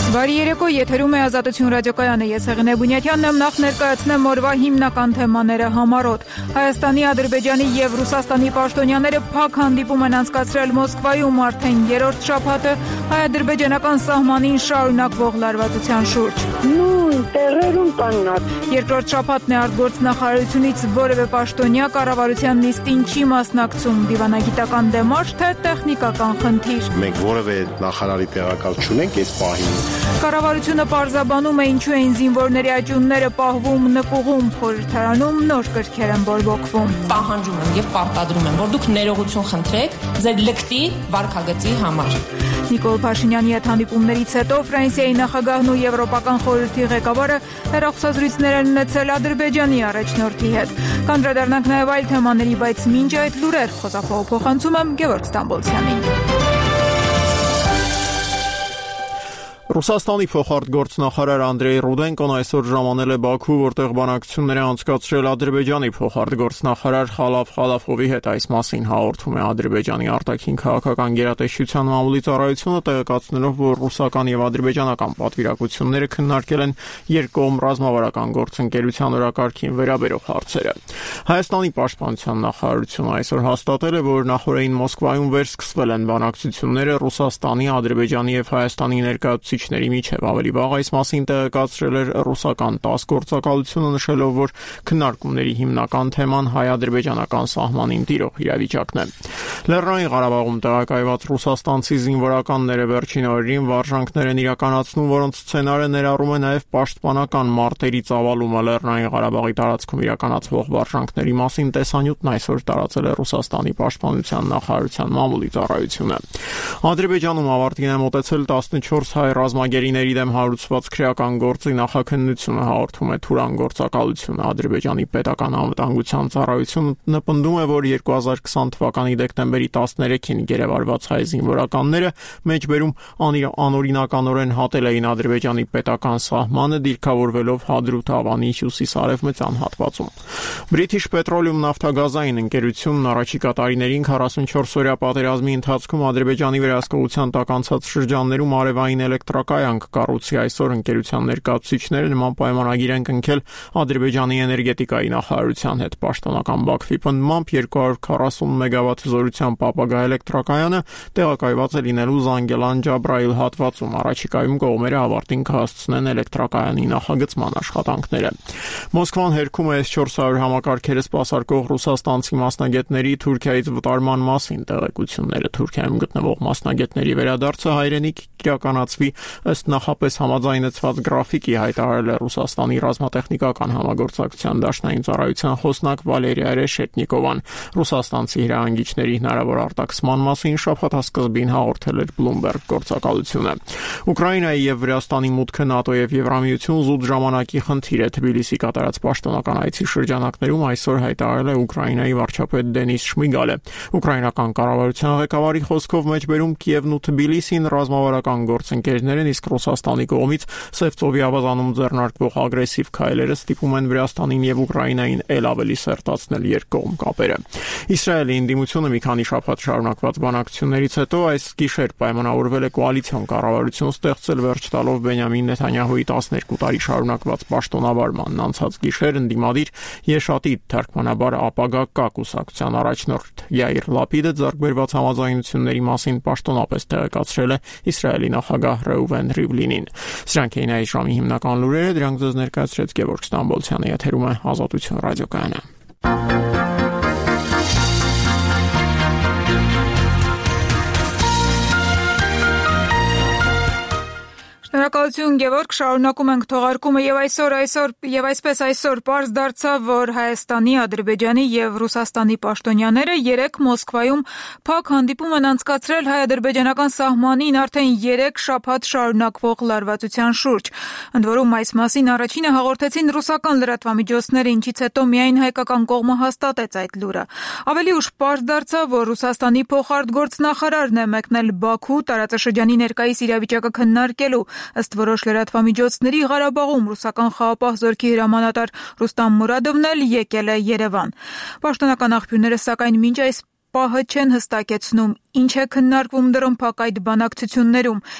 Բարի երեկո, եթերում է Ազատություն ռադիոկայանը, ես Հեղինե Բունյաթյանն եմ, նախ ներկայացնեմ օրվա հիմնական թեմաները համառոտ։ Հայաստանի, Ադրբեջանի և Ռուսաստանի պաշտոնյաները փակ հանդիպում են անցկացրել Մոսկվայում արդեն երրորդ շաբաթը հայ-ադրբեջանական սահմանին շարունակվող լարվածության շուրջ։ Տեղերում կաննած։ Երկրորդ շաբաթն է արտգործնախարարությունից որևէ պաշտոնյա կառավարության նիստին չի մասնակցում, դիվանագիտական դեմարշ, թե տեխնիկական խնդիր։ Մենք որևէ նախարարի տեղակալ չունենք այս պահին։ Կառավարությունը պարզաբանում է ինչու էին զինվորների աճյունները պահվում նկուղում, խորհրդարանում նոր կրքեր են բորբոքվում։ Պահանջում եմ եւ պարտադրում եմ, որ դուք ներողություն խնդրեք ձեր լկտի վարքագծի համար։ Նիկոլ Փաշինյանի հետ հանդիպումներից հետո Ֆրանսիայի նախագահն ու Եվրոպական խորհրդի ղեկավարը հեռախոսազրույցներ են ունեցել Ադրբեջանի առաջնորդի հետ։ Կանդրադառնանք նաև այլ թեմաների, բայց մինչ այդ լուրեր խոսափողը փոխանցում եմ Գևորգ Ստամբոլցյանին։ Ռուսաստանի փոխարտգործնախարար Անդրեյ Ռուդենկոն այսօր ժամանել է Բաքու, որտեղ բանակցություններ է անցկացրել Ադրբեջանի փոխարտգործնախարար Խալաֆ Խալաֆովի հետ։ Այս մասին հաղորդում է Ադրբեջանի արտաքին քաղաքական գերատեսչության մամուլի ծառայությունը, տեղեկացնելով, որ ռուսական եւ ադրբեջանական պատվիրակությունները քննարկել են երկկողմ ռազմավարական գործընկերության օրակարգին վերաբերող հարցերը։ Հայաստանի պաշտպանության նախարարությունը այսօր հաստատել է, որ նախորդին Մոսկվայում վերսկսվել են բանակցությունները Ռուսաստանի, Ադրբեջանի եւ Հայաստանի ներկայացուցիչների միջև։ Ավելի վաղ այս մասին տեղեկացրել էր ռուսական ՏԱՍՍ գործակալությունը, նշելով, որ քննարկումների հիմնական թեման հայ-ադրբեջանական սահմանին տիրող իրավիճակն է։ Լեռնային Ղարաբաղում տեղակայված ռուսաստանցի զինվորականները վերջին օրերին վարժանքներ են իրականացնում, որոնց սցենարը ներառում է նաև պաշտպանական մարտերի ծավալումը։ Լեռնային Ղարաբաղի տարածքում իրականացվող վարժանքների մասին տեսանյութն այսօր տարածել է Ռուսաստանի պաշտպանության նախարարության մամուլի ծառայությունը։ Ադրբեջանում ավարտին է մոտեցել 14 հայ ռազմագերիների դեմ հարուցված քրեական գործի նախաքննությունը, հաղորդում է Թուրան գործակալությունը։ Ադրբեջանի պետական անվտանգության ծառայությունը պնդում է, որ 2020 թվականի դեկտեմբերի 13-ին գերեվարված հայ զինվորականները մեջբերում անօրինականորեն հատել էին Ադրբեջանի պետական սահմանը, դիրքավորվելով Հադրութ Ավանի հյուսիս-արևմտյան հատվածում։ British Petroleum նավթագազային ընկերությունն առաջիկա տարիներին 44-օրյա պատերազմի ընթացքում Ադրբեջանի վերահսկողության տակ անցած շրջաններում արևային էլեկտրակայան կկառուցի։ Այսօր ընկերության ներկայացուցիչները նման պայմանագիր են կնքել Ադրբեջանի էներգետիկայի նախարարության հետ։ Պաշտոնական Բաքվի պնդմամբ 240 մեգավատ զորությամբ ապագա էլեկտրակայանը տեղակայված է լինելու Զանգելան Ջաբրայիլ հատվածում։ Առաջիկայում կողմերը ավարտին կհասցնեն էլեկտրակայանի նախագծման աշխատանքները։ Մոսկվան հերքում է S-400 համակարգերը սպասարկող ռուսաստանցի մասնագետների Թուրքիայից վտարման մասին տեղեկությունները։ Թուրքիայում գտնվող մասնագետների վերադարձը հայրենիք իրականացվի ըստ նախապես համաձայնեցված գրաֆիկի, հայտարարել է Ռուսաստանի ռազմատեխնիկական համագործակցության դաշնային ծառայության խոսնակ Վալերիա Ռեշետնիկովան։ Ռուսաստանցի հրահանգիչների հնարավոր արտաքսման մասին շաբաթասկզբին հաղորդել էր Bloomberg գործակալությունը։ Ուկրաինայի եւ Վրաստանի մուտքը ՆԱՏՕ եւ Եվրամիություն զուտ ժամանակի խնդիր է։ Թբիլիսի կատարած պաշտոնական այցի շրջանակներում այսօր հայտարարել է Ուկրաինայի վարչապետ Դենիս Շմիգալը։ Ուկրաինական կառավարության ղեկավարի խոսքով մեջբերում Կիևն ու Թբիլիսին ռազմավարական գործընկերներ են, իսկ Ռուսաստանի կողմից Սև ծովի ավազանում ձեռնարկվող ագրեսիվ քայլերը ստիպում են Վրաստանին եւ Ուկրաինային ել ավելի սերտացնել երկկողմ կապերը։ Իսրայելի ընդդիմությունը մի քանի շաբաթ շարունակված բանակցություններից հետո այս գիշեր պայմանավորվել է կոալիցիոն կառավարություն ստեղծել, վերջ տալով Բենյամին Նեթանյահուի 12 տարի շարունակված պաշտոնավարմանն։ Անցած գիշեր ընդդիմադիր Եշատիդ թարգմանաբար ապագա կա կուսակցության առաջնորդ Յայիր Լապիդը ձեռքբերված համաձայնությունների մասին պաշտոնապես տեղեկացրել է Իսրայելի նախագահ Ռեուվեն Ռիվլինին։ Սրանք էին այս ժամի հիմնական լուրերը, դրանք ձեզ ներկայացրեց Գևորգ Ստամբոլցյանը, եթերում է Ազատություն ռադիոկայանը։ Շնորհակալություն Գևորգ, շարունակում ենք թողարկումը եւ այսօր պարզ դարձավ, որ Հայաստանի, Ադրբեջանի եւ Ռուսաստանի պաշտոնյաները երեկ Մոսկվայում փակ հանդիպում են անցկացրել հայ-ադրբեջանական սահմանին արդեն 3 շաբաթ շարունակվող լարվածության շուրջ։ Ընդ որում այս մասին առաջինը հաղորդեցին ռուսական լրատվամիջոցները, ինչից հետո միայն հայկական կողմը հաստատեց այդ լուրը։ Ավելի ուշ պարզ դարձավ, որ Ռուսաստանի փոխարտգործնախարարն է մեկնել Բաքու տարածաշրջանի ներկայիս իրավիճակը քննարկելու։ Ըստ որոշ լրատվամիջոցների Ղարաբաղում ռուսական խաղապահ զորքի հրամանատար Ռուստամ Մուրադովն էլ եկել է Երևան։ Պաշտոնական աղբյուրները սակայն մինչ այս պահը չեն հստակեցնում, ինչ է քննարկվում դրոն փակ այդ բանակցություններում